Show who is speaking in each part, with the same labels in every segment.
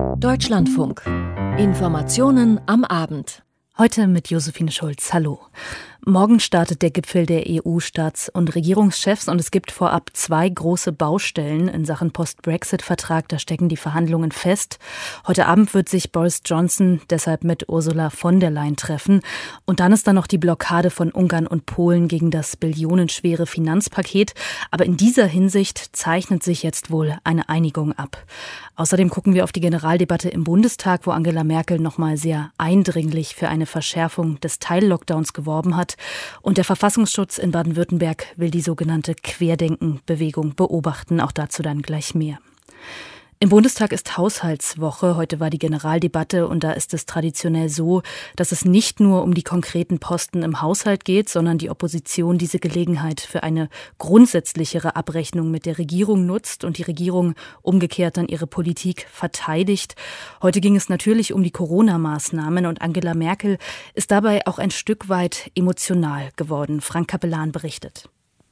Speaker 1: Deutschlandfunk. Informationen am Abend.
Speaker 2: Heute mit Josephine Schulz. Hallo. Morgen startet der Gipfel der EU-Staats- und Regierungschefs und es gibt vorab 2 große Baustellen in Sachen Post-Brexit-Vertrag. Da stecken die Verhandlungen fest. Heute Abend wird sich Boris Johnson deshalb mit Ursula von der Leyen treffen. Und dann ist da noch die Blockade von Ungarn und Polen gegen das billionenschwere Finanzpaket. Aber in dieser Hinsicht zeichnet sich jetzt wohl eine Einigung ab. Außerdem gucken wir auf die Generaldebatte im Bundestag, wo Angela Merkel nochmal sehr eindringlich für eine Verschärfung des Teil-Lockdowns geworben hat. Und der Verfassungsschutz in Baden-Württemberg will die sogenannte Querdenken-Bewegung beobachten. Auch dazu dann gleich mehr. Im Bundestag ist Haushaltswoche. Heute war die Generaldebatte und da ist es traditionell so, dass es nicht nur um die konkreten Posten im Haushalt geht, sondern die Opposition diese Gelegenheit für eine grundsätzlichere Abrechnung mit der Regierung nutzt und die Regierung umgekehrt dann ihre Politik verteidigt. Heute ging es natürlich um die Corona-Maßnahmen und Angela Merkel ist dabei auch ein Stück weit emotional geworden. Frank Capellan berichtet.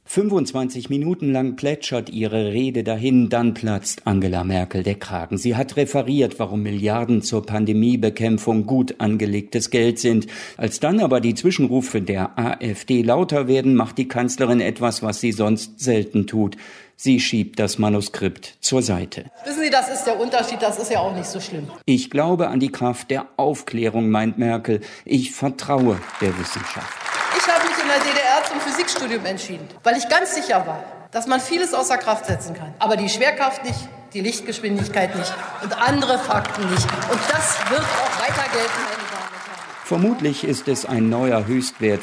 Speaker 3: 25 Minuten lang plätschert ihre Rede dahin, dann platzt Angela Merkel der Kragen. Sie hat referiert, warum Milliarden zur Pandemiebekämpfung gut angelegtes Geld sind. Als dann aber die Zwischenrufe der AfD lauter werden, macht die Kanzlerin etwas, was sie sonst selten tut. Sie schiebt das Manuskript zur Seite.
Speaker 4: Wissen Sie, das ist der Unterschied, das ist ja auch nicht so schlimm.
Speaker 3: Ich glaube an die Kraft der Aufklärung, meint Merkel. Ich vertraue der Wissenschaft.
Speaker 4: Ich habe mich in der DDR zum Physikstudium entschieden, weil ich ganz sicher war, dass man vieles außer Kraft setzen kann. Aber die Schwerkraft nicht, die Lichtgeschwindigkeit nicht und andere Fakten nicht. Und das wird auch weiter gelten, meine Damen und Herren.
Speaker 3: Vermutlich ist es ein neuer Höchstwert,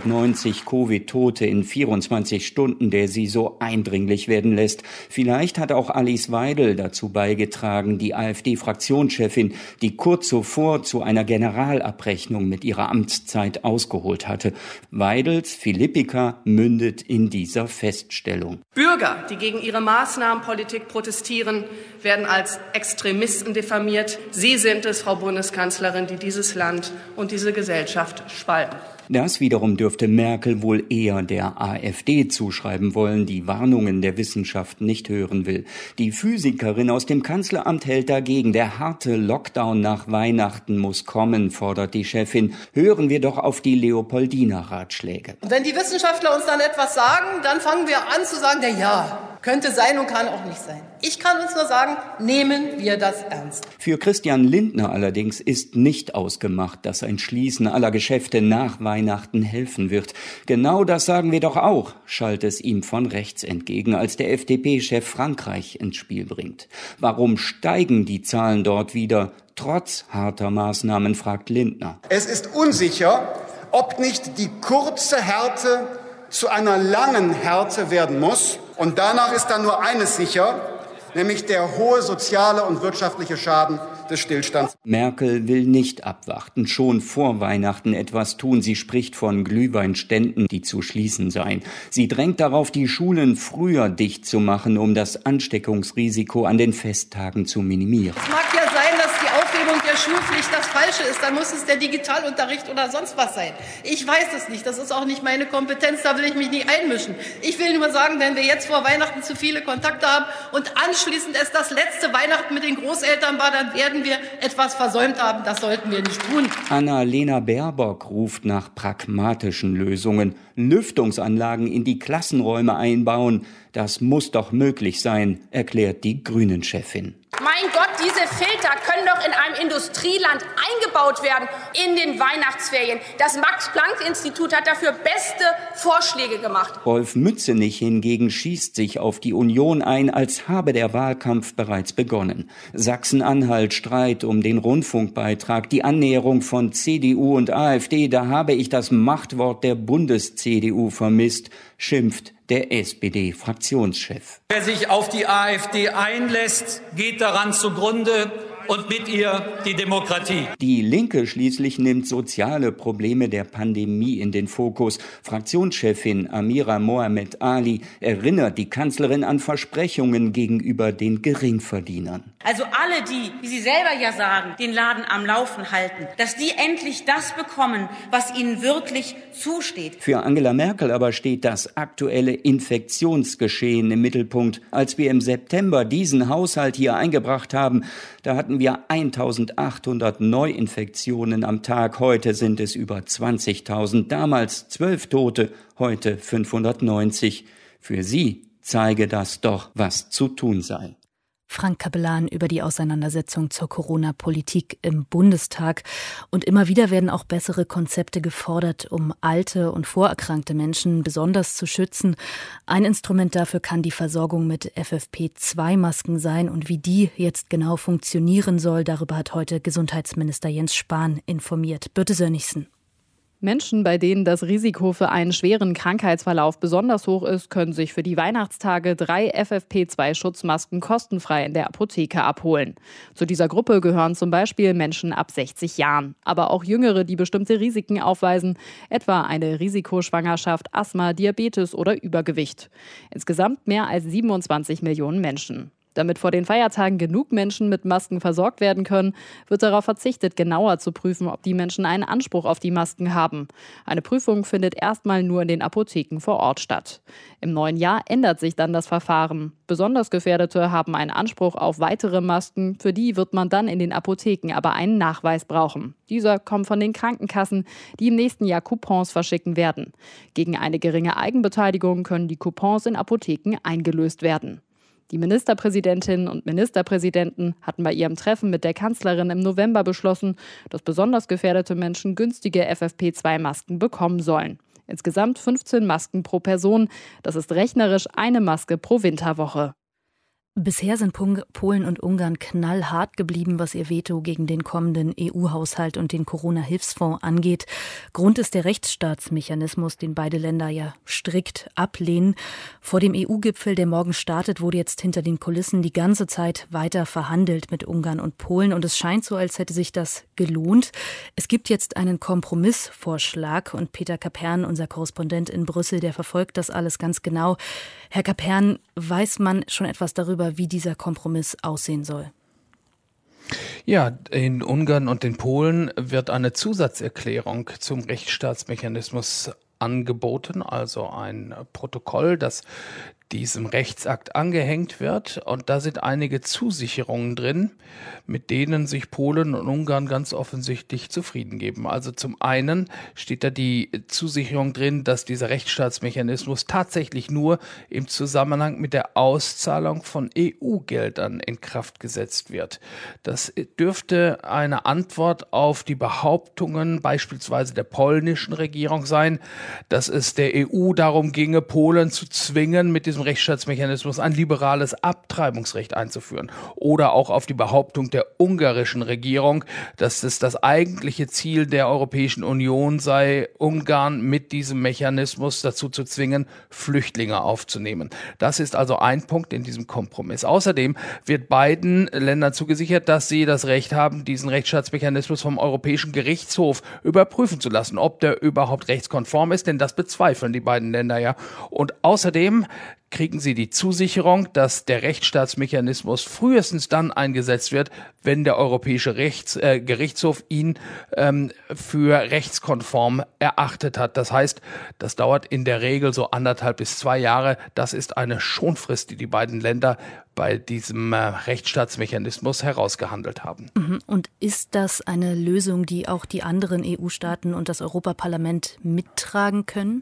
Speaker 3: 590 Covid-Tote in 24 Stunden, der sie so eindringlich werden lässt. Vielleicht hat auch Alice Weidel dazu beigetragen, die AfD-Fraktionschefin, die kurz zuvor zu einer Generalabrechnung mit ihrer Amtszeit ausgeholt hatte. Weidels Philippika mündet in dieser Feststellung.
Speaker 5: Bürger, die gegen ihre Maßnahmenpolitik protestieren, werden als Extremisten diffamiert. Sie sind es, Frau Bundeskanzlerin, die dieses Land und diese Gesellschaft spalten.
Speaker 3: Das wiederum dürfte Merkel wohl eher der AfD zuschreiben wollen, die Warnungen der Wissenschaft nicht hören will. Die Physikerin aus dem Kanzleramt hält dagegen. Der harte Lockdown nach Weihnachten muss kommen, fordert die Chefin. Hören wir doch auf die Leopoldina-Ratschläge.
Speaker 4: Und wenn die Wissenschaftler uns dann etwas sagen, dann fangen wir an zu sagen, ja, könnte sein und kann auch nicht sein. Ich kann uns nur sagen, nehmen wir das ernst.
Speaker 3: Für Christian Lindner allerdings ist nicht ausgemacht, dass ein Schließen aller Geschäfte nach Weihnachten helfen wird. Genau das sagen wir doch auch, schallt es ihm von rechts entgegen, als der FDP-Chef Frankreich ins Spiel bringt. Warum steigen die Zahlen dort wieder, trotz harter Maßnahmen, fragt Lindner.
Speaker 6: Es ist unsicher, ob nicht die kurze Härte zu einer langen Härte werden muss. Und danach ist dann nur eines sicher, nämlich der hohe soziale und wirtschaftliche Schaden des Stillstands.
Speaker 3: Merkel will nicht abwarten, schon vor Weihnachten etwas tun. Sie spricht von Glühweinständen, die zu schließen seien. Sie drängt darauf, die Schulen früher dicht zu machen, um das Ansteckungsrisiko an den Festtagen zu minimieren.
Speaker 4: Es mag ja sein, dass die Aufhebung der Schulpflicht das Falsche ist. Dann muss es der Digitalunterricht oder sonst was sein. Ich weiß es nicht. Das ist auch nicht meine Kompetenz. Da will ich mich nicht einmischen. Ich will nur sagen, wenn wir jetzt vor Weihnachten zu viele Kontakte haben und anschließend es das letzte Weihnachten mit den Großeltern war, dann werden wir etwas versäumt haben. Das sollten wir nicht tun.
Speaker 3: Annalena Baerbock ruft nach pragmatischen Lösungen. Lüftungsanlagen in die Klassenräume einbauen. Das muss doch möglich sein, erklärt die Grünen-Chefin.
Speaker 7: Mein Gott, diese Filter können doch in einem Industrieland eingebaut werden in den Weihnachtsferien. Das Max-Planck-Institut hat dafür beste Vorschläge gemacht.
Speaker 3: Rolf Mützenich hingegen schießt sich auf die Union ein, als habe der Wahlkampf bereits begonnen. Sachsen-Anhalt Streit um den Rundfunkbeitrag, die Annäherung von CDU und AfD, da habe ich das Machtwort der Bundes-CDU vermisst, schimpft der SPD-Fraktionschef.
Speaker 8: Wer sich auf die AfD einlässt, geht daran zugrunde und mit ihr die Demokratie.
Speaker 3: Die Linke schließlich nimmt soziale Probleme der Pandemie in den Fokus. Fraktionschefin Amira Mohamed Ali erinnert die Kanzlerin an Versprechungen gegenüber den Geringverdienern.
Speaker 9: Also alle die, wie Sie selber ja sagen, den Laden am Laufen halten, dass die endlich das bekommen, was ihnen wirklich zusteht.
Speaker 3: Für Angela Merkel aber steht das aktuelle Infektionsgeschehen im Mittelpunkt. Als wir im September diesen Haushalt hier eingebracht haben, da hatten haben wir 1.800 Neuinfektionen am Tag. Heute sind es über 20.000. Damals 12 Tote, heute 590. Für Sie zeige das doch, was zu tun sei.
Speaker 2: Frank Capellan über die Auseinandersetzung zur Corona-Politik im Bundestag. Und immer wieder werden auch bessere Konzepte gefordert, um alte und vorerkrankte Menschen besonders zu schützen. Ein Instrument dafür kann die Versorgung mit FFP2-Masken sein. Und wie die jetzt genau funktionieren soll, darüber hat heute Gesundheitsminister Jens Spahn informiert. Birte Sönnigsen.
Speaker 10: Menschen, bei denen das Risiko für einen schweren Krankheitsverlauf besonders hoch ist, können sich für die Weihnachtstage 3 FFP2-Schutzmasken kostenfrei in der Apotheke abholen. Zu dieser Gruppe gehören zum Beispiel Menschen ab 60 Jahren, aber auch Jüngere, die bestimmte Risiken aufweisen, etwa eine Risikoschwangerschaft, Asthma, Diabetes oder Übergewicht. Insgesamt mehr als 27 Millionen Menschen. Damit vor den Feiertagen genug Menschen mit Masken versorgt werden können, wird darauf verzichtet, genauer zu prüfen, ob die Menschen einen Anspruch auf die Masken haben. Eine Prüfung findet erstmal nur in den Apotheken vor Ort statt. Im neuen Jahr ändert sich dann das Verfahren. Besonders Gefährdete haben einen Anspruch auf weitere Masken. Für die wird man dann in den Apotheken aber einen Nachweis brauchen. Dieser kommt von den Krankenkassen, die im nächsten Jahr Coupons verschicken werden. Gegen eine geringe Eigenbeteiligung können die Coupons in Apotheken eingelöst werden. Die Ministerpräsidentinnen und Ministerpräsidenten hatten bei ihrem Treffen mit der Kanzlerin im November beschlossen, dass besonders gefährdete Menschen günstige FFP2-Masken bekommen sollen. Insgesamt 15 Masken pro Person. Das ist rechnerisch eine Maske pro Winterwoche.
Speaker 2: Bisher sind Polen und Ungarn knallhart geblieben, was ihr Veto gegen den kommenden EU-Haushalt und den Corona-Hilfsfonds angeht. Grund ist der Rechtsstaatsmechanismus, den beide Länder ja strikt ablehnen. Vor dem EU-Gipfel, der morgen startet, wurde jetzt hinter den Kulissen die ganze Zeit weiter verhandelt mit Ungarn und Polen. Und es scheint so, als hätte sich das gelohnt. Es gibt jetzt einen Kompromissvorschlag und Peter Capern, unser Korrespondent in Brüssel, der verfolgt das alles ganz genau. Herr Capern, weiß man schon etwas darüber, wie dieser Kompromiss aussehen soll?
Speaker 11: Ja, in Ungarn und in Polen wird eine Zusatzerklärung zum Rechtsstaatsmechanismus angeboten, also ein Protokoll, das diesem Rechtsakt angehängt wird. Und da sind einige Zusicherungen drin, mit denen sich Polen und Ungarn ganz offensichtlich zufrieden geben. Also zum einen steht da die Zusicherung drin, dass dieser Rechtsstaatsmechanismus tatsächlich nur im Zusammenhang mit der Auszahlung von EU-Geldern in Kraft gesetzt wird. Das dürfte eine Antwort auf die Behauptungen beispielsweise der polnischen Regierung sein, dass es der EU darum ginge, Polen zu zwingen, mit diesem Rechtsstaatsmechanismus ein liberales Abtreibungsrecht einzuführen. Oder auch auf die Behauptung der ungarischen Regierung, dass es das eigentliche Ziel der Europäischen Union sei, Ungarn mit diesem Mechanismus dazu zu zwingen, Flüchtlinge aufzunehmen. Das ist also ein Punkt in diesem Kompromiss. Außerdem wird beiden Ländern zugesichert, dass sie das Recht haben, diesen Rechtsstaatsmechanismus vom Europäischen Gerichtshof überprüfen zu lassen, ob der überhaupt rechtskonform ist, denn das bezweifeln die beiden Länder ja. Und außerdem kriegen sie die Zusicherung, dass der Rechtsstaatsmechanismus frühestens dann eingesetzt wird, wenn der Europäische Gerichtshof ihn für rechtskonform erachtet hat. Das heißt, das dauert in der Regel so 1,5 bis 2 Jahre. Das ist eine Schonfrist, die die beiden Länder bei diesem Rechtsstaatsmechanismus herausgehandelt haben.
Speaker 2: Und ist das eine Lösung, die auch die anderen EU-Staaten und das Europaparlament mittragen können?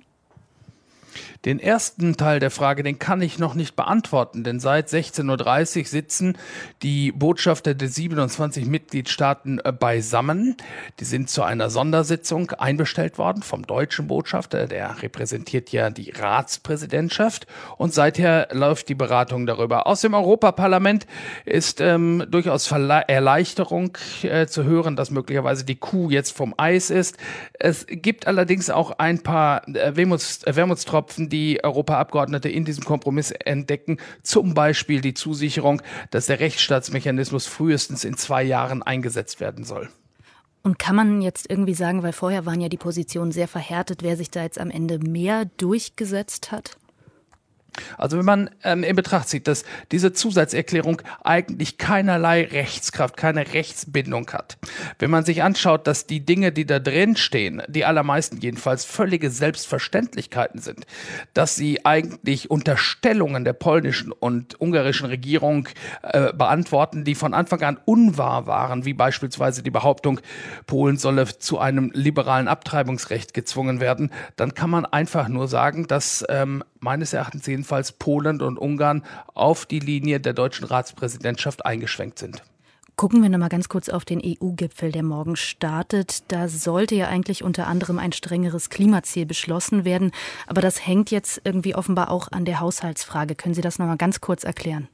Speaker 11: Den ersten Teil der Frage, den kann ich noch nicht beantworten, denn seit 16.30 Uhr sitzen die Botschafter der 27 Mitgliedstaaten beisammen. Die sind zu einer Sondersitzung einbestellt worden vom deutschen Botschafter, der repräsentiert ja die Ratspräsidentschaft, und seither läuft die Beratung darüber. Aus dem Europaparlament ist durchaus Erleichterung zu hören, dass möglicherweise die Kuh jetzt vom Eis ist. Es gibt allerdings auch ein paar Wermutstropfen, die Europaabgeordnete in diesem Kompromiss entdecken, zum Beispiel die Zusicherung, dass der Rechtsstaatsmechanismus frühestens in 2 Jahren eingesetzt werden soll.
Speaker 2: Und kann man jetzt irgendwie sagen, weil vorher waren ja die Positionen sehr verhärtet, wer sich da jetzt am Ende mehr durchgesetzt hat?
Speaker 11: Also wenn man in Betracht zieht, dass diese Zusatzerklärung eigentlich keinerlei Rechtskraft, keine Rechtsbindung hat. Wenn man sich anschaut, dass die Dinge, die da drin stehen, die allermeisten jedenfalls völlige Selbstverständlichkeiten sind, dass sie eigentlich Unterstellungen der polnischen und ungarischen Regierung beantworten, die von Anfang an unwahr waren, wie beispielsweise die Behauptung, Polen solle zu einem liberalen Abtreibungsrecht gezwungen werden, dann kann man einfach nur sagen, dass meines Erachtens jedenfalls Polen und Ungarn auf die Linie der deutschen Ratspräsidentschaft eingeschwenkt sind.
Speaker 2: Gucken wir noch mal ganz kurz auf den EU-Gipfel, der morgen startet. Da sollte ja eigentlich unter anderem ein strengeres Klimaziel beschlossen werden. Aber das hängt jetzt irgendwie offenbar auch an der Haushaltsfrage. Können Sie das noch mal ganz kurz erklären?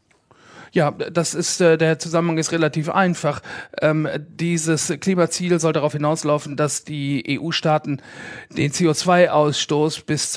Speaker 11: Ja, das ist, der Zusammenhang ist relativ einfach. Dieses Klimaziel soll darauf hinauslaufen, dass die EU-Staaten den CO2-Ausstoß bis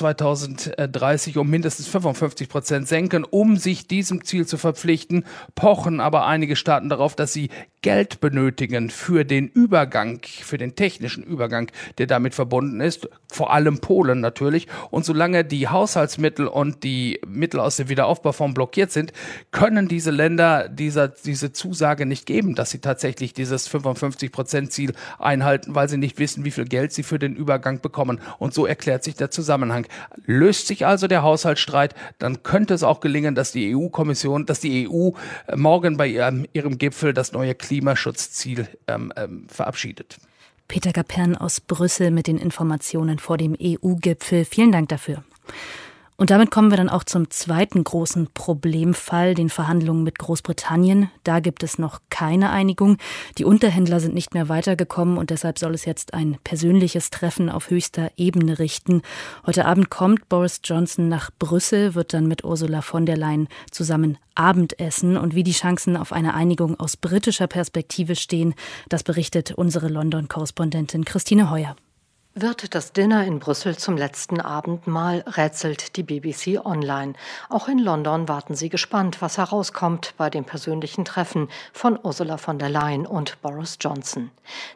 Speaker 11: 2030 um mindestens 55% senken, um sich diesem Ziel zu verpflichten, pochen aber einige Staaten darauf, dass sie Geld benötigen für den Übergang, für den technischen Übergang, der damit verbunden ist, vor allem Polen natürlich. Und solange die Haushaltsmittel und die Mittel aus dem Wiederaufbaufonds blockiert sind, können diese Länder diese Zusage nicht geben, dass sie tatsächlich dieses 55%-Ziel einhalten, weil sie nicht wissen, wie viel Geld sie für den Übergang bekommen. Und so erklärt sich der Zusammenhang. Löst sich also der Haushaltsstreit, dann könnte es auch gelingen, dass die EU morgen bei ihrem Gipfel das neue Klimaschutzziel verabschiedet.
Speaker 2: Peter Gapern aus Brüssel mit den Informationen vor dem EU-Gipfel. Vielen Dank dafür. Und damit kommen wir dann auch zum zweiten großen Problemfall, den Verhandlungen mit Großbritannien. Da gibt es noch keine Einigung. Die Unterhändler sind nicht mehr weitergekommen und deshalb soll es jetzt ein persönliches Treffen auf höchster Ebene richten. Heute Abend kommt Boris Johnson nach Brüssel, wird dann mit Ursula von der Leyen zusammen Abendessen. Und wie die Chancen auf eine Einigung aus britischer Perspektive stehen, das berichtet unsere London-Korrespondentin Christine Heuer.
Speaker 12: Wird das Dinner in Brüssel zum letzten Abendmahl, rätselt die BBC Online. Auch in London warten sie gespannt, was herauskommt bei dem persönlichen Treffen von Ursula von der Leyen und Boris Johnson.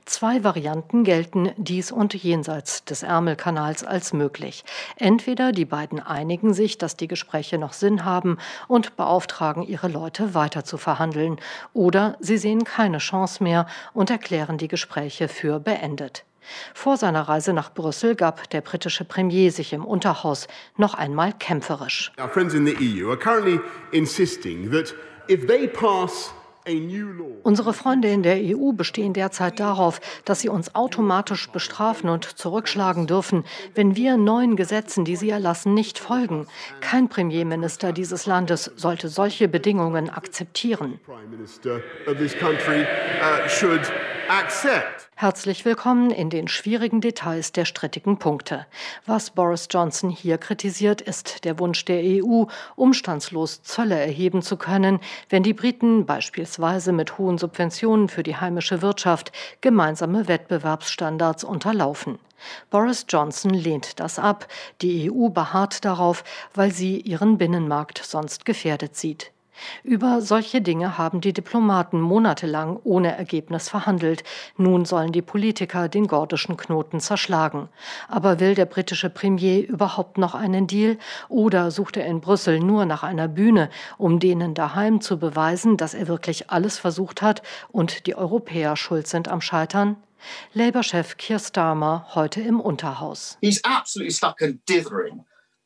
Speaker 12: 2 Varianten gelten dies und jenseits des Ärmelkanals als möglich. Entweder die beiden einigen sich, dass die Gespräche noch Sinn haben und beauftragen ihre Leute weiter zu verhandeln, oder sie sehen keine Chance mehr und erklären die Gespräche für beendet. Vor seiner Reise nach Brüssel gab der britische Premier sich im Unterhaus noch einmal kämpferisch.
Speaker 13: Our friends in the EU are currently insisting that if they pass a new law.
Speaker 12: Unsere Freunde in der EU bestehen derzeit darauf, dass sie uns automatisch bestrafen und zurückschlagen dürfen, wenn wir neuen Gesetzen, die sie erlassen, nicht folgen. Kein Premierminister dieses Landes sollte solche Bedingungen akzeptieren.
Speaker 13: Prime Minister of this country should accept.
Speaker 12: Herzlich willkommen in den schwierigen Details der strittigen Punkte. Was Boris Johnson hier kritisiert, ist der Wunsch der EU, umstandslos Zölle erheben zu können, wenn die Briten beispielsweise mit hohen Subventionen für die heimische Wirtschaft gemeinsame Wettbewerbsstandards unterlaufen. Boris Johnson lehnt das ab. Die EU beharrt darauf, weil sie ihren Binnenmarkt sonst gefährdet sieht. Über solche Dinge haben die Diplomaten monatelang ohne Ergebnis verhandelt. Nun sollen die Politiker den gordischen Knoten zerschlagen. Aber will der britische Premier überhaupt noch einen Deal? Oder sucht er in Brüssel nur nach einer Bühne, um denen daheim zu beweisen, dass er wirklich alles versucht hat und die Europäer schuld sind am Scheitern? Labour-Chef Keir Starmer heute im Unterhaus.
Speaker 14: He's absolutely stuck and dithering.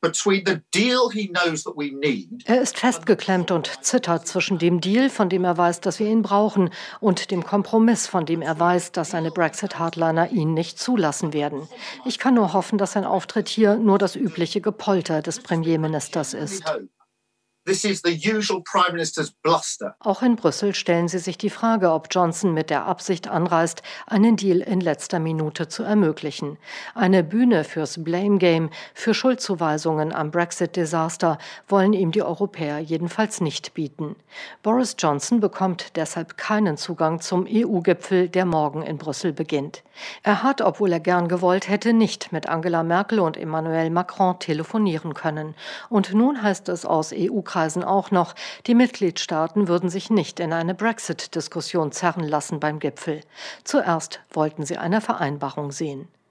Speaker 12: Er ist festgeklemmt und zittert zwischen dem Deal, von dem er weiß, dass wir ihn brauchen, und dem Kompromiss, von dem er weiß, dass seine Brexit-Hardliner ihn nicht zulassen werden. Ich kann nur hoffen, dass sein Auftritt hier nur das übliche Gepolter des Premierministers ist.
Speaker 14: This is the usual Prime Minister's bluster.
Speaker 12: Auch in Brüssel stellen sie sich die Frage, ob Johnson mit der Absicht anreist, einen Deal in letzter Minute zu ermöglichen. Eine Bühne fürs Blame Game, für Schuldzuweisungen am Brexit-Desaster wollen ihm die Europäer jedenfalls nicht bieten. Boris Johnson bekommt deshalb keinen Zugang zum EU-Gipfel, der morgen in Brüssel beginnt. Er hat, obwohl er gern gewollt hätte, nicht mit Angela Merkel und Emmanuel Macron telefonieren können. Und nun heißt es aus EU-Kreisen auch noch, die Mitgliedstaaten würden sich nicht in eine Brexit-Diskussion zerren lassen beim Gipfel. Zuerst wollten sie eine Vereinbarung sehen.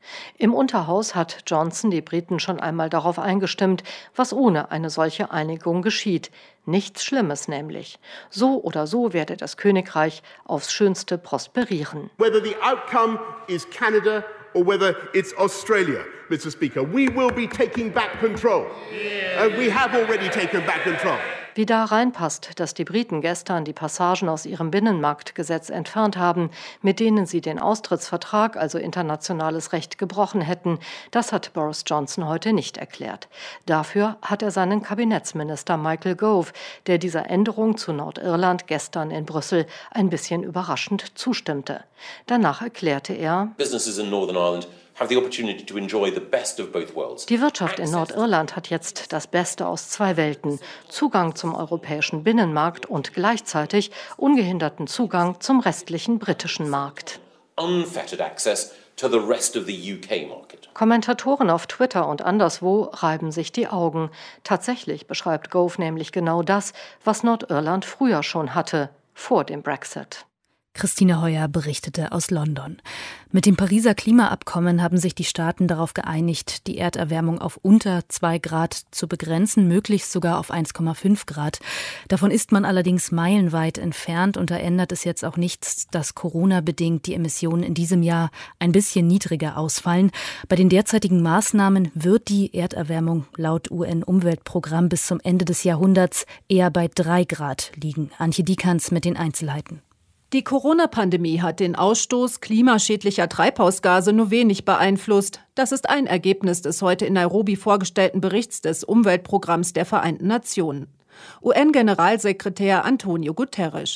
Speaker 12: Im Unterhaus hat Johnson die Briten schon einmal darauf eingestimmt, was ohne eine solche Einigung geschieht. Nichts Schlimmes nämlich. So oder so werde das Königreich aufs Schönste prosperieren.
Speaker 13: Whether the outcome is Canada or whether it's Australia, Mr. Speaker, we will be taking back control. And we have already taken back control.
Speaker 12: Wie da reinpasst, dass die Briten gestern die Passagen aus ihrem Binnenmarktgesetz entfernt haben, mit denen sie den Austrittsvertrag, also internationales Recht, gebrochen hätten, das hat Boris Johnson heute nicht erklärt. Dafür hat er seinen Kabinettsminister Michael Gove, der dieser Änderung zu Nordirland gestern in Brüssel ein bisschen überraschend zustimmte. Danach erklärte er:
Speaker 15: Businesses in Northern Ireland have the opportunity to enjoy the best of both worlds.
Speaker 12: Die Wirtschaft in Nordirland hat jetzt das Beste aus zwei Welten: Zugang zum europäischen Binnenmarkt und gleichzeitig ungehinderten Zugang zum restlichen britischen Markt.
Speaker 15: Unfettered access to the rest of the UK market.
Speaker 12: Kommentatoren auf Twitter und anderswo reiben sich die Augen. Tatsächlich beschreibt Gove nämlich genau das, was Nordirland früher schon hatte, vor dem Brexit.
Speaker 2: Christine Heuer berichtete aus London. Mit dem Pariser Klimaabkommen haben sich die Staaten darauf geeinigt, die Erderwärmung auf unter 2 Grad zu begrenzen, möglichst sogar auf 1,5 Grad. Davon ist man allerdings meilenweit entfernt und da ändert es jetzt auch nichts, dass Corona-bedingt die Emissionen in diesem Jahr ein bisschen niedriger ausfallen. Bei den derzeitigen Maßnahmen wird die Erderwärmung laut UN-Umweltprogramm bis zum Ende des Jahrhunderts eher bei 3 Grad liegen. Antje Dieckans mit den Einzelheiten.
Speaker 16: Die Corona-Pandemie hat den Ausstoß klimaschädlicher Treibhausgase nur wenig beeinflusst. Das ist ein Ergebnis des heute in Nairobi vorgestellten Berichts des Umweltprogramms der Vereinten Nationen. UN-Generalsekretär Antonio Guterres.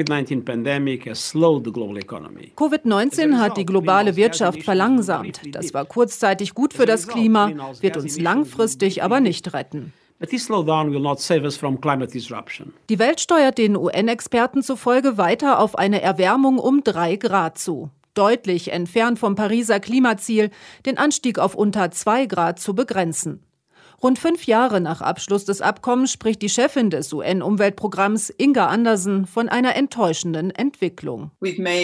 Speaker 16: Covid-19 hat die globale Wirtschaft verlangsamt. Das war kurzzeitig gut für das Klima, wird uns langfristig aber nicht retten. Die Welt steuert den UN-Experten zufolge weiter auf eine Erwärmung um 3 Grad zu. Deutlich entfernt vom Pariser Klimaziel, den Anstieg auf unter 2 Grad zu begrenzen. Rund 5 Jahre nach Abschluss des Abkommens spricht die Chefin des UN-Umweltprogramms Inga Andersen von einer enttäuschenden Entwicklung.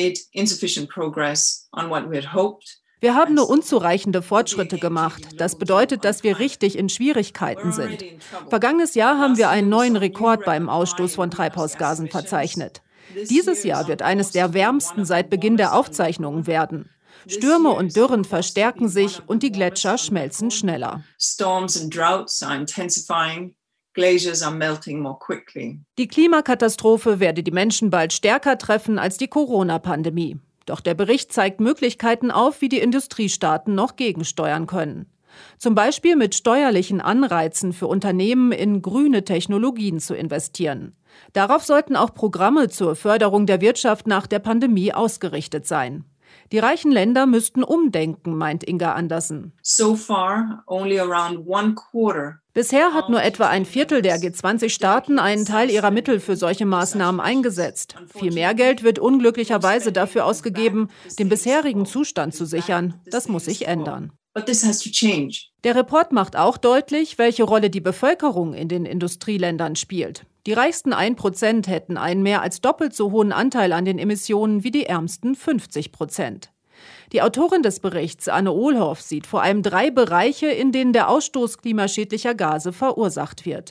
Speaker 16: Wir haben nur unzureichende Fortschritte gemacht. Das bedeutet, dass wir richtig in Schwierigkeiten sind. Vergangenes Jahr haben wir einen neuen Rekord beim Ausstoß von Treibhausgasen verzeichnet. Dieses Jahr wird eines der wärmsten seit Beginn der Aufzeichnungen werden. Stürme und Dürren verstärken sich und die Gletscher schmelzen schneller. Die Klimakatastrophe werde die Menschen bald stärker treffen als die Corona-Pandemie. Doch der Bericht zeigt Möglichkeiten auf, wie die Industriestaaten noch gegensteuern können. Zum Beispiel mit steuerlichen Anreizen für Unternehmen in grüne Technologien zu investieren. Darauf sollten auch Programme zur Förderung der Wirtschaft nach der Pandemie ausgerichtet sein. Die reichen Länder müssten umdenken, meint Inga Andersen. Bisher hat nur etwa ein Viertel der G20-Staaten einen Teil ihrer Mittel für solche Maßnahmen eingesetzt. Viel mehr Geld wird unglücklicherweise dafür ausgegeben, den bisherigen Zustand zu sichern. Das muss sich ändern. Der Report macht auch deutlich, welche Rolle die Bevölkerung in den Industrieländern spielt. Die reichsten 1% hätten einen mehr als doppelt so hohen Anteil an den Emissionen wie die ärmsten 50%. Die Autorin des Berichts, Anne Ohlhoff, sieht vor allem 3 Bereiche, in denen der Ausstoß klimaschädlicher Gase verursacht wird.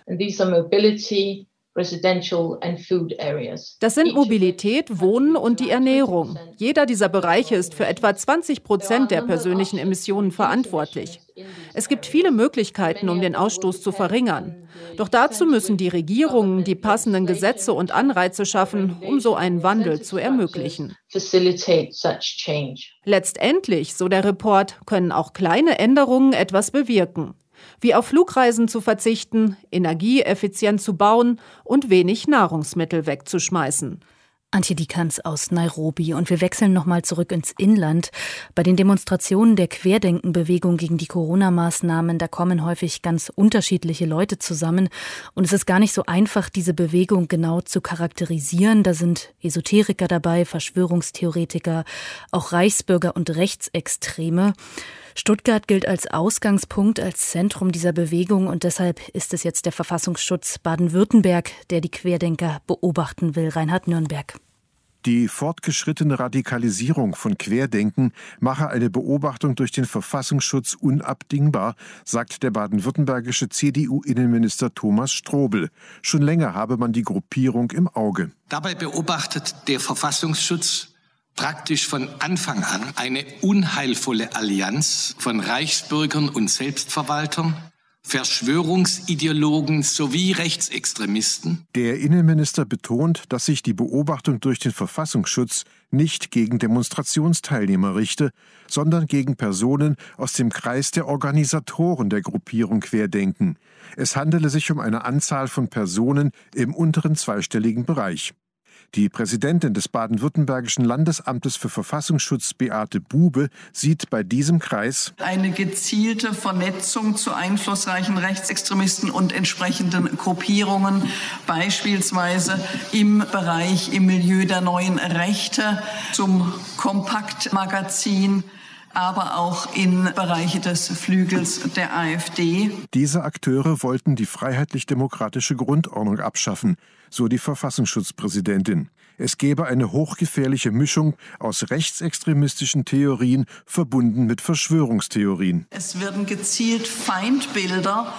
Speaker 16: Das sind Mobilität, Wohnen und die Ernährung. Jeder dieser Bereiche ist für etwa 20% der persönlichen Emissionen verantwortlich. Es gibt viele Möglichkeiten, um den Ausstoß zu verringern. Doch dazu müssen die Regierungen die passenden Gesetze und Anreize schaffen, um so einen Wandel zu ermöglichen. Letztendlich, so der Report, können auch kleine Änderungen etwas bewirken. Wie auf Flugreisen zu verzichten, energieeffizient zu bauen und wenig Nahrungsmittel wegzuschmeißen.
Speaker 2: Antje Dieckans aus Nairobi. Und wir wechseln nochmal zurück ins Inland. Bei den Demonstrationen der Querdenkenbewegung gegen die Corona-Maßnahmen, da kommen häufig ganz unterschiedliche Leute zusammen. Und es ist gar nicht so einfach, diese Bewegung genau zu charakterisieren. Da sind Esoteriker dabei, Verschwörungstheoretiker, auch Reichsbürger und Rechtsextreme. Stuttgart gilt als Ausgangspunkt, als Zentrum dieser Bewegung und deshalb ist es jetzt der Verfassungsschutz Baden-Württemberg, der die Querdenker beobachten will. Reinhard Nürnberg.
Speaker 17: Die fortgeschrittene Radikalisierung von Querdenken mache eine Beobachtung durch den Verfassungsschutz unabdingbar, sagt der baden-württembergische CDU-Innenminister Thomas Strobel. Schon länger habe man die Gruppierung im Auge.
Speaker 18: Dabei beobachtet der Verfassungsschutz praktisch von Anfang an eine unheilvolle Allianz von Reichsbürgern und Selbstverwaltern, Verschwörungsideologen sowie Rechtsextremisten.
Speaker 17: Der Innenminister betont, dass sich die Beobachtung durch den Verfassungsschutz nicht gegen Demonstrationsteilnehmer richte, sondern gegen Personen aus dem Kreis der Organisatoren der Gruppierung Querdenken. Es handele sich um eine Anzahl von Personen im unteren zweistelligen Bereich. Die Präsidentin des baden-württembergischen Landesamtes für Verfassungsschutz, Beate Bube, sieht bei diesem Kreis
Speaker 19: eine gezielte Vernetzung zu einflussreichen Rechtsextremisten und entsprechenden Gruppierungen, beispielsweise im Milieu der neuen Rechte, zum Kompaktmagazin, aber auch in Bereiche des Flügels der AfD.
Speaker 17: Diese Akteure wollten die freiheitlich-demokratische Grundordnung abschaffen, so die Verfassungsschutzpräsidentin. Es gebe eine hochgefährliche Mischung aus rechtsextremistischen Theorien verbunden mit Verschwörungstheorien.
Speaker 19: Es werden gezielt Feindbilder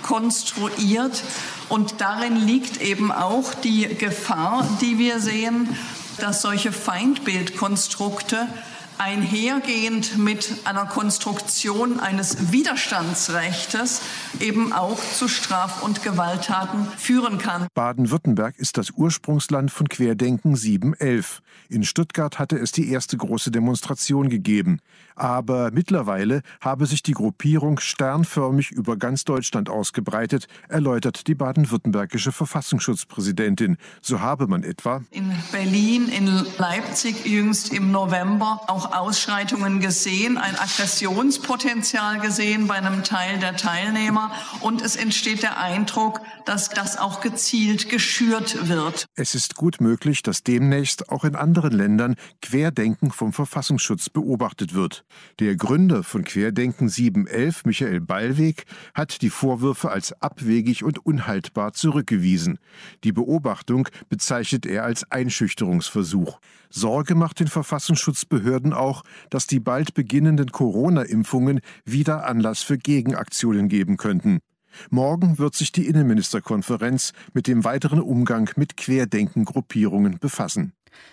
Speaker 19: konstruiert und darin liegt eben auch die Gefahr, die wir sehen, dass solche Feindbildkonstrukte einhergehend mit einer Konstruktion eines Widerstandsrechtes eben auch zu Straf- und Gewalttaten führen kann.
Speaker 17: Baden-Württemberg ist das Ursprungsland von Querdenken 7/11. In Stuttgart hatte es die erste große Demonstration gegeben. Aber mittlerweile habe sich die Gruppierung sternförmig über ganz Deutschland ausgebreitet, erläutert die baden-württembergische Verfassungsschutzpräsidentin. So habe man etwa
Speaker 19: in Berlin, in Leipzig jüngst im November auch Ausschreitungen gesehen, ein Aggressionspotenzial gesehen bei einem Teil der Teilnehmer. Und es entsteht der Eindruck, dass das auch gezielt geschürt wird.
Speaker 17: Es ist gut möglich, dass demnächst auch in anderen Ländern Querdenken vom Verfassungsschutz beobachtet wird. Der Gründer von Querdenken 7/11, Michael Ballweg, hat die Vorwürfe als abwegig und unhaltbar zurückgewiesen. Die Beobachtung bezeichnet er als Einschüchterungsversuch. Sorge macht den Verfassungsschutzbehörden auch, dass die bald beginnenden Corona-Impfungen wieder Anlass für Gegenaktionen geben könnten. Morgen wird sich die Innenministerkonferenz mit dem weiteren Umgang mit Querdenken-Gruppierungen befassen.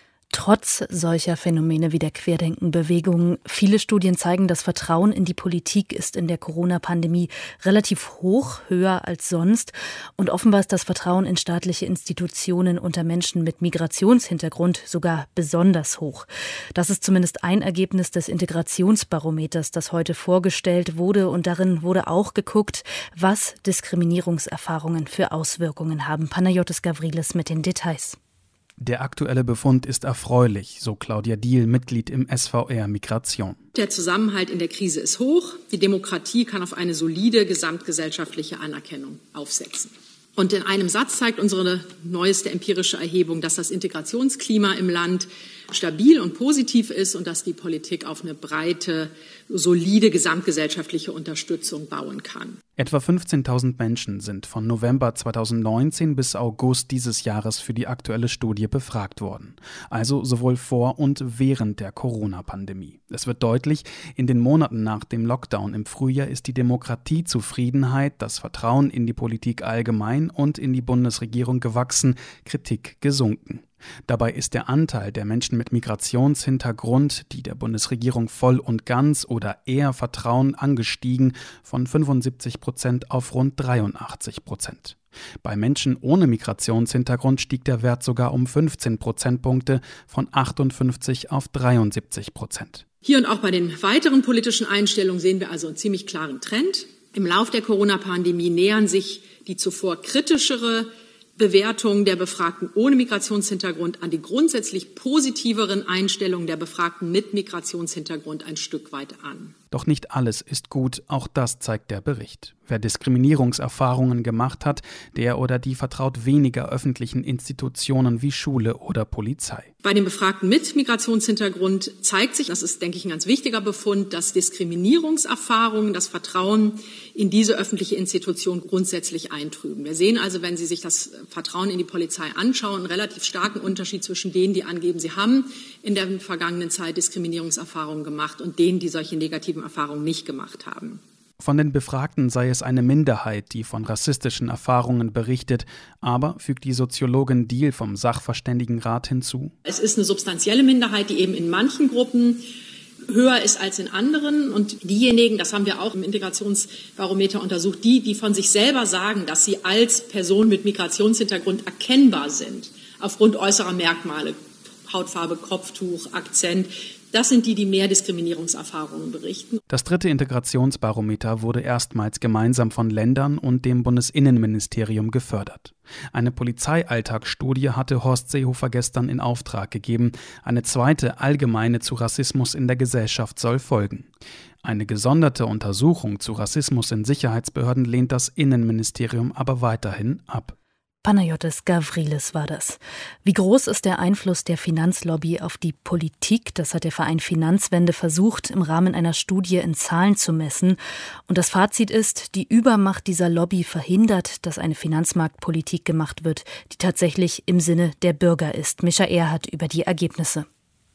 Speaker 2: Trotz solcher Phänomene wie der Querdenkenbewegung, viele Studien zeigen, das Vertrauen in die Politik ist in der Corona-Pandemie relativ hoch, höher als sonst. Und offenbar ist das Vertrauen in staatliche Institutionen unter Menschen mit Migrationshintergrund sogar besonders hoch. Das ist zumindest ein Ergebnis des Integrationsbarometers, das heute vorgestellt wurde. Und darin wurde auch geguckt, was Diskriminierungserfahrungen für Auswirkungen haben. Panagiotis Gavrilis mit den Details.
Speaker 20: Der aktuelle Befund ist erfreulich, so Claudia Diehl, Mitglied im SVR Migration.
Speaker 21: Der Zusammenhalt in der Krise ist hoch. Die Demokratie kann auf eine solide gesamtgesellschaftliche Anerkennung aufsetzen. Und in einem Satz zeigt unsere neueste empirische Erhebung, dass das Integrationsklima im Land stabil und positiv ist und dass die Politik auf eine breite, solide gesamtgesellschaftliche Unterstützung bauen kann.
Speaker 20: Etwa 15.000 Menschen sind von November 2019 bis August dieses Jahres für die aktuelle Studie befragt worden. Also sowohl vor und während der Corona-Pandemie. Es wird deutlich, in den Monaten nach dem Lockdown im Frühjahr ist die Demokratiezufriedenheit, das Vertrauen in die Politik allgemein und in die Bundesregierung gewachsen, Kritik gesunken. Dabei ist der Anteil der Menschen mit Migrationshintergrund, die der Bundesregierung voll und ganz oder eher vertrauen, angestiegen von 75% auf rund 83%. Bei Menschen ohne Migrationshintergrund stieg der Wert sogar um 15 Prozentpunkte von 58 auf 73%.
Speaker 21: Hier und auch bei den weiteren politischen Einstellungen sehen wir also einen ziemlich klaren Trend. Im Lauf der Corona-Pandemie nähern sich die zuvor kritischere Bewertungen der Befragten ohne Migrationshintergrund an die grundsätzlich positiveren Einstellungen der Befragten mit Migrationshintergrund ein Stück weit an.
Speaker 20: Doch nicht alles ist gut, auch das zeigt der Bericht. Wer Diskriminierungserfahrungen gemacht hat, der oder die vertraut weniger öffentlichen Institutionen wie Schule oder Polizei.
Speaker 21: Bei den Befragten mit Migrationshintergrund zeigt sich, das ist, denke ich, ein ganz wichtiger Befund, dass Diskriminierungserfahrungen das Vertrauen in diese öffentliche Institution grundsätzlich eintrüben. Wir sehen also, wenn Sie sich das Vertrauen in die Polizei anschauen, einen relativ starken Unterschied zwischen denen, die angeben, sie haben in der vergangenen Zeit Diskriminierungserfahrungen gemacht und denen, die solche negativen Erfahrungen nicht gemacht haben.
Speaker 20: Von den Befragten sei es eine Minderheit, die von rassistischen Erfahrungen berichtet, aber, fügt die Soziologin Diehl vom Sachverständigenrat hinzu,
Speaker 21: es ist eine substanzielle Minderheit, die eben in manchen Gruppen höher ist als in anderen. Und diejenigen, das haben wir auch im Integrationsbarometer untersucht, die von sich selber sagen, dass sie als Person mit Migrationshintergrund erkennbar sind, aufgrund äußerer Merkmale, Hautfarbe, Kopftuch, Akzent, das sind die mehr Diskriminierungserfahrungen berichten.
Speaker 20: Das 3. Integrationsbarometer wurde erstmals gemeinsam von Ländern und dem Bundesinnenministerium gefördert. Eine Polizeialltagsstudie hatte Horst Seehofer gestern in Auftrag gegeben. Eine zweite allgemeine zu Rassismus in der Gesellschaft soll folgen. Eine gesonderte Untersuchung zu Rassismus in Sicherheitsbehörden lehnt das Innenministerium aber weiterhin ab.
Speaker 2: Panagiotis Gavrilis war das. Wie groß ist der Einfluss der Finanzlobby auf die Politik? Das hat der Verein Finanzwende versucht, im Rahmen einer Studie in Zahlen zu messen. Und das Fazit ist, die Übermacht dieser Lobby verhindert, dass eine Finanzmarktpolitik gemacht wird, die tatsächlich im Sinne der Bürger ist. Mischa Erhardt über die Ergebnisse.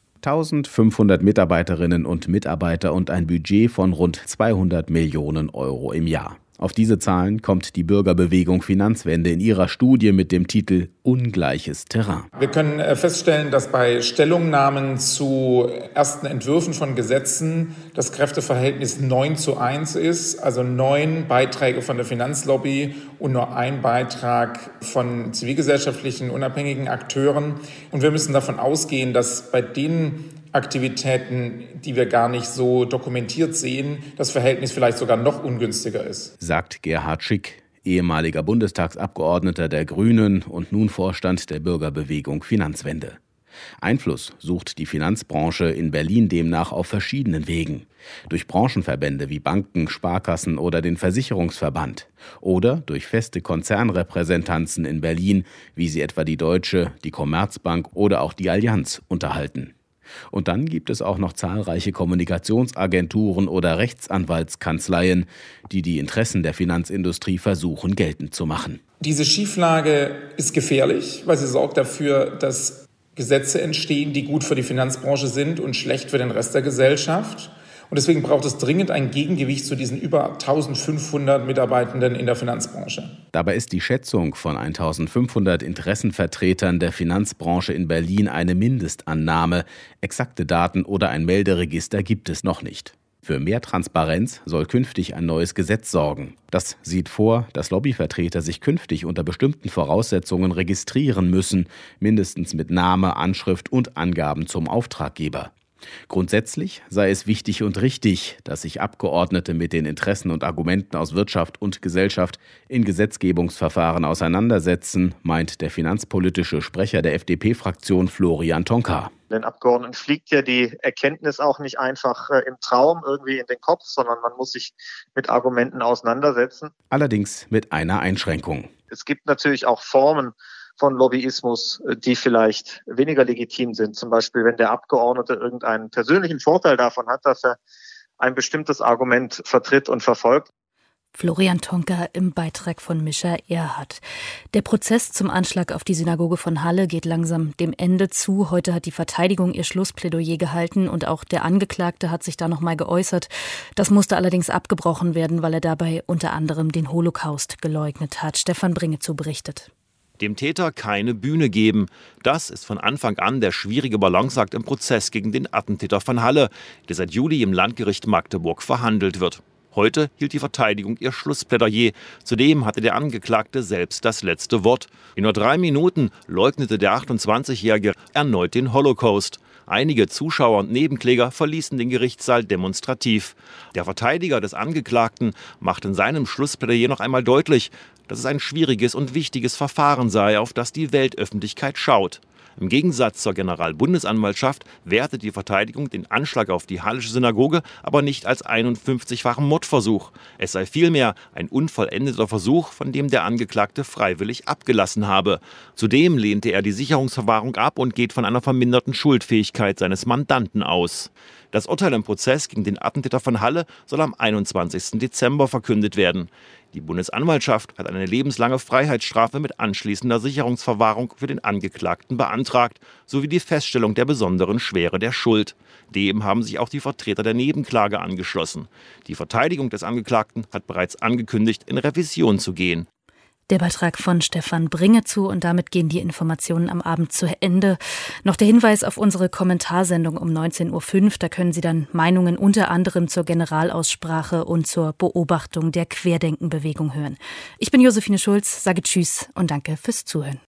Speaker 1: 1500 Mitarbeiterinnen und Mitarbeiter und ein Budget von rund 200 Millionen Euro im Jahr. Auf diese Zahlen kommt die Bürgerbewegung Finanzwende in ihrer Studie mit dem Titel Ungleiches Terrain.
Speaker 22: Wir können feststellen, dass bei Stellungnahmen zu ersten Entwürfen von Gesetzen das Kräfteverhältnis 9:1 ist, also 9 Beiträge von der Finanzlobby und nur ein Beitrag von zivilgesellschaftlichen, unabhängigen Akteuren. Und wir müssen davon ausgehen, dass bei den Aktivitäten, die wir gar nicht so dokumentiert sehen, das Verhältnis vielleicht sogar noch ungünstiger ist.
Speaker 1: Sagt Gerhard Schick, ehemaliger Bundestagsabgeordneter der Grünen und nun Vorstand der Bürgerbewegung Finanzwende. Einfluss sucht die Finanzbranche in Berlin demnach auf verschiedenen Wegen. Durch Branchenverbände wie Banken, Sparkassen oder den Versicherungsverband. Oder durch feste Konzernrepräsentanzen in Berlin, wie sie etwa die Deutsche, die Commerzbank oder auch die Allianz unterhalten. Und dann gibt es auch noch zahlreiche Kommunikationsagenturen oder Rechtsanwaltskanzleien, die die Interessen der Finanzindustrie versuchen geltend zu machen.
Speaker 22: Diese Schieflage ist gefährlich, weil sie sorgt dafür, dass Gesetze entstehen, die gut für die Finanzbranche sind und schlecht für den Rest der Gesellschaft. Und deswegen braucht es dringend ein Gegengewicht zu diesen über 1500 Mitarbeitenden in der Finanzbranche.
Speaker 1: Dabei ist die Schätzung von 1500 Interessenvertretern der Finanzbranche in Berlin eine Mindestannahme. Exakte Daten oder ein Melderegister gibt es noch nicht. Für mehr Transparenz soll künftig ein neues Gesetz sorgen. Das sieht vor, dass Lobbyvertreter sich künftig unter bestimmten Voraussetzungen registrieren müssen, mindestens mit Name, Anschrift und Angaben zum Auftraggeber. Grundsätzlich sei es wichtig und richtig, dass sich Abgeordnete mit den Interessen und Argumenten aus Wirtschaft und Gesellschaft in Gesetzgebungsverfahren auseinandersetzen, meint der finanzpolitische Sprecher der FDP-Fraktion Florian Tonka.
Speaker 23: Den Abgeordneten fliegt ja die Erkenntnis auch nicht einfach im Traum irgendwie in den Kopf, sondern man muss sich mit Argumenten auseinandersetzen.
Speaker 1: Allerdings mit einer Einschränkung.
Speaker 23: Es gibt natürlich auch Formen von Lobbyismus, die vielleicht weniger legitim sind. Zum Beispiel, wenn der Abgeordnete irgendeinen persönlichen Vorteil davon hat, dass er ein bestimmtes Argument vertritt und verfolgt.
Speaker 2: Florian Tonka im Beitrag von Mischa Erhardt. Der Prozess zum Anschlag auf die Synagoge von Halle geht langsam dem Ende zu. Heute hat die Verteidigung ihr Schlussplädoyer gehalten und auch der Angeklagte hat sich da noch mal geäußert. Das musste allerdings abgebrochen werden, weil er dabei unter anderem den Holocaust geleugnet hat. Stefan Bringezow berichtet.
Speaker 24: Dem Täter keine Bühne geben. Das ist von Anfang an der schwierige Balanceakt im Prozess gegen den Attentäter von Halle, der seit Juli im Landgericht Magdeburg verhandelt wird. Heute hielt die Verteidigung ihr Schlussplädoyer. Zudem hatte der Angeklagte selbst das letzte Wort. In nur 3 Minuten leugnete der 28-Jährige erneut den Holocaust. Einige Zuschauer und Nebenkläger verließen den Gerichtssaal demonstrativ. Der Verteidiger des Angeklagten macht in seinem Schlussplädoyer noch einmal deutlich, dass es ein schwieriges und wichtiges Verfahren sei, auf das die Weltöffentlichkeit schaut. Im Gegensatz zur Generalbundesanwaltschaft wertet die Verteidigung den Anschlag auf die Hallische Synagoge aber nicht als 51-fachen Mordversuch. Es sei vielmehr ein unvollendeter Versuch, von dem der Angeklagte freiwillig abgelassen habe. Zudem lehnte er die Sicherungsverwahrung ab und geht von einer verminderten Schuldfähigkeit seines Mandanten aus. Das Urteil im Prozess gegen den Attentäter von Halle soll am 21. Dezember verkündet werden. Die Bundesanwaltschaft hat eine lebenslange Freiheitsstrafe mit anschließender Sicherungsverwahrung für den Angeklagten beantragt, sowie die Feststellung der besonderen Schwere der Schuld. Dem haben sich auch die Vertreter der Nebenklage angeschlossen. Die Verteidigung des Angeklagten hat bereits angekündigt, in Revision zu gehen.
Speaker 2: Der Beitrag von Stefan Bringezu und damit gehen die Informationen am Abend zu Ende. Noch der Hinweis auf unsere Kommentarsendung um 19.05 Uhr. Da können Sie dann Meinungen unter anderem zur Generalaussprache und zur Beobachtung der Querdenkenbewegung hören. Ich bin Josephine Schulz, sage Tschüss und danke fürs Zuhören.